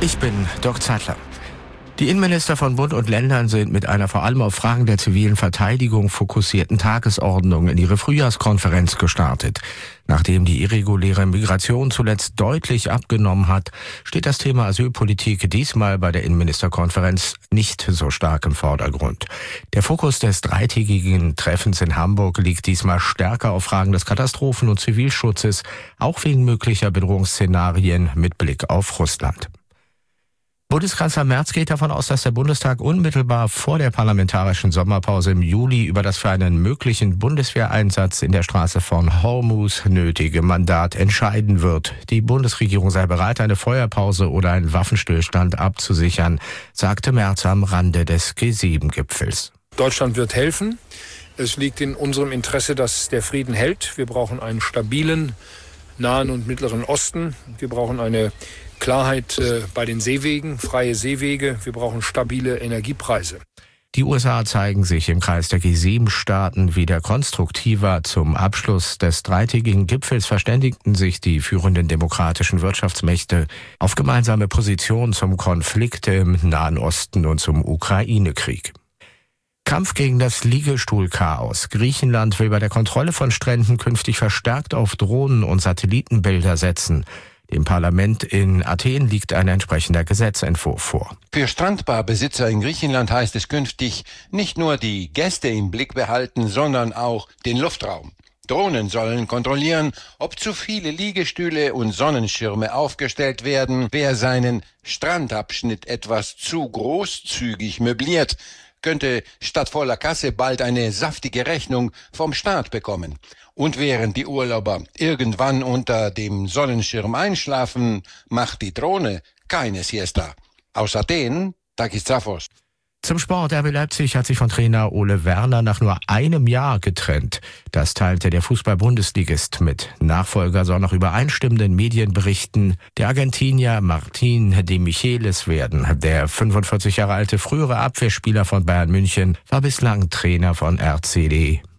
Ich bin Dirk Zeitler. Die Innenminister von Bund und Ländern sind mit einer vor allem auf Fragen der zivilen Verteidigung fokussierten Tagesordnung in ihre Frühjahrskonferenz gestartet. Nachdem die irreguläre Migration zuletzt deutlich abgenommen hat, steht das Thema Asylpolitik diesmal bei der Innenministerkonferenz nicht so stark im Vordergrund. Der Fokus des dreitägigen Treffens in Hamburg liegt diesmal stärker auf Fragen des Katastrophen- und Zivilschutzes, auch wegen möglicher Bedrohungsszenarien mit Blick auf Russland. Bundeskanzler Merz geht davon aus, dass der Bundestag unmittelbar vor der parlamentarischen Sommerpause im Juli über das für einen möglichen Bundeswehreinsatz in der Straße von Hormuz nötige Mandat entscheiden wird. Die Bundesregierung sei bereit, eine Feuerpause oder einen Waffenstillstand abzusichern, sagte Merz am Rande des G7-Gipfels. Deutschland wird helfen. Es liegt in unserem Interesse, dass der Frieden hält. Wir brauchen einen stabilen Nahen und Mittleren Osten. Wir brauchen eine Klarheit bei den Seewegen, freie Seewege. Wir brauchen stabile Energiepreise. Die USA zeigen sich im Kreis der G7-Staaten wieder konstruktiver. Zum Abschluss des dreitägigen Gipfels verständigten sich die führenden demokratischen Wirtschaftsmächte auf gemeinsame Positionen zum Konflikt im Nahen Osten und zum Ukraine-Krieg. Kampf gegen das Liegestuhlchaos. Griechenland will bei der Kontrolle von Stränden künftig verstärkt auf Drohnen und Satellitenbilder setzen. Dem Parlament in Athen liegt ein entsprechender Gesetzentwurf vor. Für Strandbarbesitzer in Griechenland heißt es künftig nicht nur die Gäste im Blick behalten, sondern auch den Luftraum. Drohnen sollen kontrollieren, ob zu viele Liegestühle und Sonnenschirme aufgestellt werden. Wer seinen Strandabschnitt etwas zu großzügig möbliert, könnte statt voller Kasse bald eine saftige Rechnung vom Staat bekommen. Und während die Urlauber irgendwann unter dem Sonnenschirm einschlafen, macht die Drohne keine Siesta. Aus Athen, Takis Zaphos. Zum Sport. RB Leipzig hat sich von Trainer Ole Werner nach nur einem Jahr getrennt. Das teilte der Fußball-Bundesligist mit. Nachfolger soll nach übereinstimmenden Medienberichten der Argentinier Martín de Michelis werden. Der 45 Jahre alte frühere Abwehrspieler von Bayern München war bislang Trainer von RCD